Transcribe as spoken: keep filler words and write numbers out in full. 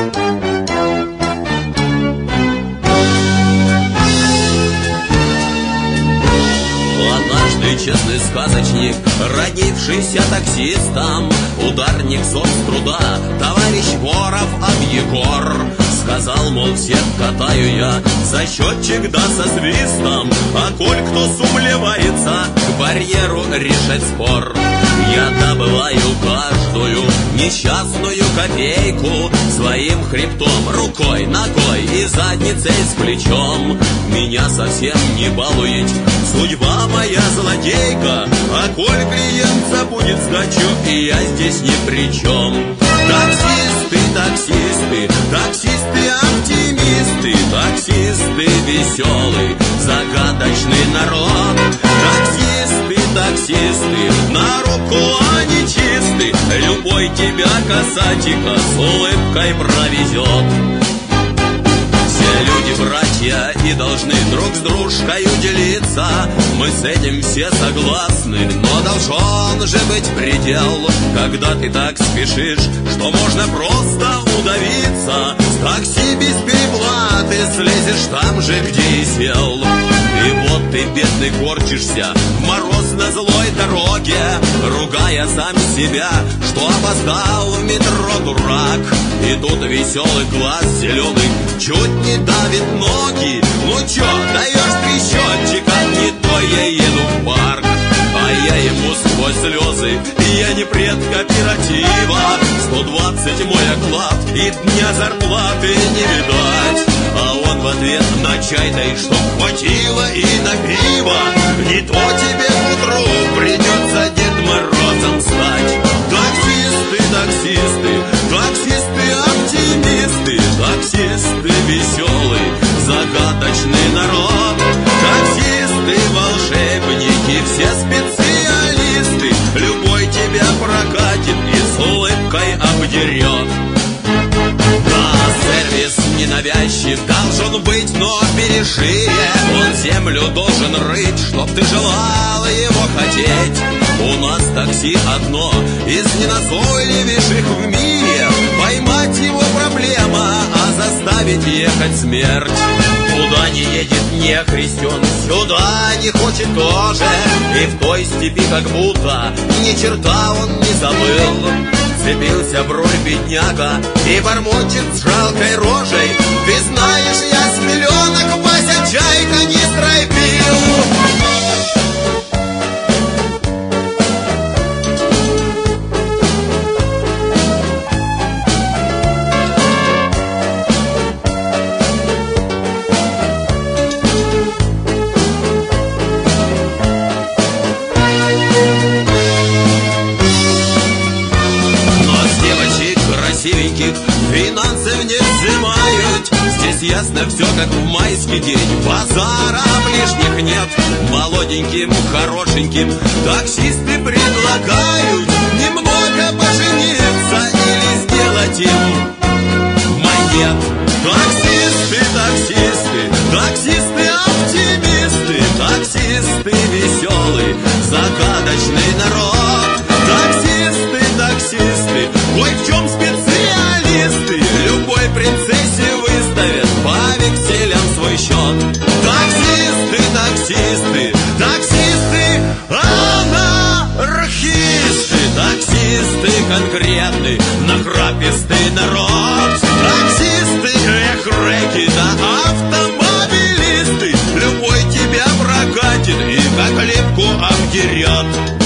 Честный сказочник, родившийся таксистом, ударник соцтруда, товарищ Воров Абьегор, сказал, мол, всех катаю я за счетчик да со свистом, а коль кто сумлевается к барьеру решать спор, я добываю каждую несчастную копейку своим хребтом, рукой, ногой и задницей с плечом. Меня совсем не балует судьба моя злодейка, а коль клиент забудет сдачу, и я здесь ни при чем. Таксисты, таксисты, таксисты-оптимисты, таксисты веселый, загадочный народ. Таксисты, таксисты, на руку они чисты, любой тебя касатика с улыбкой провезет. Все люди братья и должны друг с дружкой делиться, мы с этим все согласны, но должен же быть предел, когда ты так спешишь, что можно просто удавиться. С такси без переплаты слезешь там же, где и сел. И вот ты, бедный, корчишься в мороз на злой дороге, ругая сам себя, что опоздал в метро, дурак. И тут веселый глаз зеленый чуть не давит ноги. Ну чё, даешь три счетчика, не то я еду в парк. А я ему сквозь слезы, я не предкооператива, сто двадцать мой оклад, и дня зарплаты не видать. А он в ответ на чай, да и чтоб хватило и на пиво, не то тебе к утру придется Дед Морозом стать. Таксисты, таксисты, таксисты-оптимисты, таксисты веселый, загадочный народ. Таксисты, волшебники, все специалисты, любой тебя прокатит и с улыбкой обдерет. Да, сервис ненавязчив должен быть, но перешире. Он землю должен рыть, чтоб ты желал его хотеть. У нас такси одно из неназойливейших в мире. Поймать его проблема, а заставить ехать смерть. Туда не едет не христиан, сюда не хочет тоже. И в той степи как будто ни черта он не забыл. Цепился в руль бедняга и бормочет с жалкой рожей: ты знаешь, я с миллионок, Вася, чай канистрой пил. Финансы вне взимают. Здесь ясно все, как в майский день. Базара лишних нет. Молоденьким, хорошеньким таксисты предлагают немного пожениться или сделать им монет. Таксисты, таксисты, таксисты-оптимисты, таксисты веселый, загадочный народ. Таксисты, таксисты, ой, в чем специалисты, любой принцессе выставят по векселям свой счет. Таксисты, таксисты, таксисты, анархисты, таксисты конкретный, нахрапистый народ. Таксисты, эх, рэки, да автомобилисты, любой тебя прокатит и как лепку обдерет.